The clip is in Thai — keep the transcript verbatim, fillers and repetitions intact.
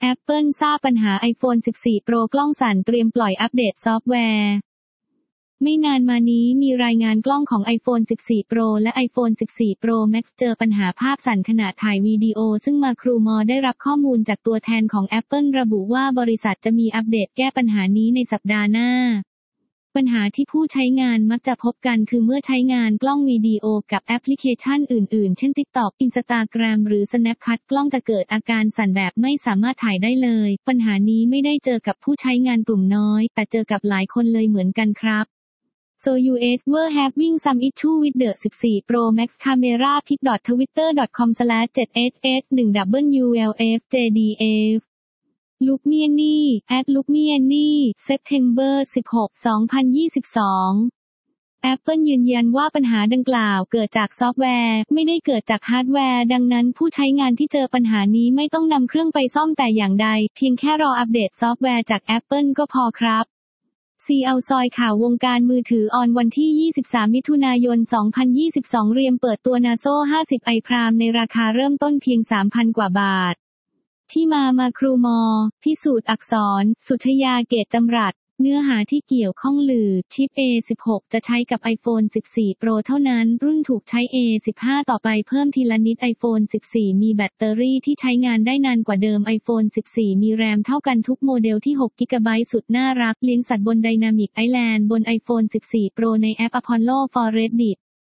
Apple ทราบปัญหา iPhone สิบสี่ Pro กล้องสั่นเตรียมปล่อยอัปเดตซอฟต์แวร์ไม่นานมานี้มีรายงานกล้องของ iPhone สิบสี่ Pro และ iPhone สิบสี่ Pro Max เจอปัญหาภาพสั่นขณะถ่ายวิดีโอซึ่งมาครูมอได้รับข้อมูลจากตัวแทนของ Apple ระบุว่าบริษัทจะมีอัปเดตแก้ปัญหานี้ในสัปดาห์หน้าปัญหาที่ผู้ใช้งานมักจะพบกันคือเมื่อใช้งานกล้องวิดีโอกับแอปพลิเคชันอื่นๆเช่น TikTok Instagram หรือ Snapchat กล้องจะเกิดอาการสั่นแบบไม่สามารถถ่ายได้เลยปัญหานี้ไม่ได้เจอกับผู้ใช้งานกลุ่มน้อยแต่เจอกับหลายคนเลยเหมือนกันครับSo U S were having some issue with the สิบสี่ Pro Max camera pic twitter dot com slash jet h h one w l f j d f Lumiani at Lumiani September สิบหก สองพันยี่สิบสอง Apple ยืนยันว่าปัญหาดังกล่าวเกิดจากซอฟต์แวร์ไม่ได้เกิดจากฮาร์ดแวร์ดังนั้นผู้ใช้งานที่เจอปัญหานี้ไม่ต้องนำเครื่องไปซ่อมแต่อย่างใดเพียงแค่รออัปเดตซอฟต์แวร์จาก Apple ก็พอครับซี แอล ซอยข่าววงการมือถือออนวันที่ยี่สิบสามมิถุนายนสองพันยี่สิบสองเรียมเปิดตัว Naso ห้าสิบ ไอ Prime ในราคาเริ่มต้นเพียง สามพัน กว่าบาทที่มามาครูมอพิสูจน์อักษรสุชยาเกตจำรัดเนื้อหาที่เกี่ยวข้องหรือชิป เอ สิบหก จะใช้กับ iPhone สิบสี่ Pro เท่านั้นรุ่นถูกใช้ เอ สิบห้า ต่อไปเพิ่มทีละนิด iPhone สิบสี่ มีแบตเตอรี่ที่ใช้งานได้นานกว่าเดิม iPhone สิบสี่ มีแรมเท่ากันทุกโมเดลที่หกกิกะไบต์สุดน่ารักเลี้ยงสัตว์บน Dynamic Island บน iPhone สิบสี่ Pro ในแอป Apollo for Reddit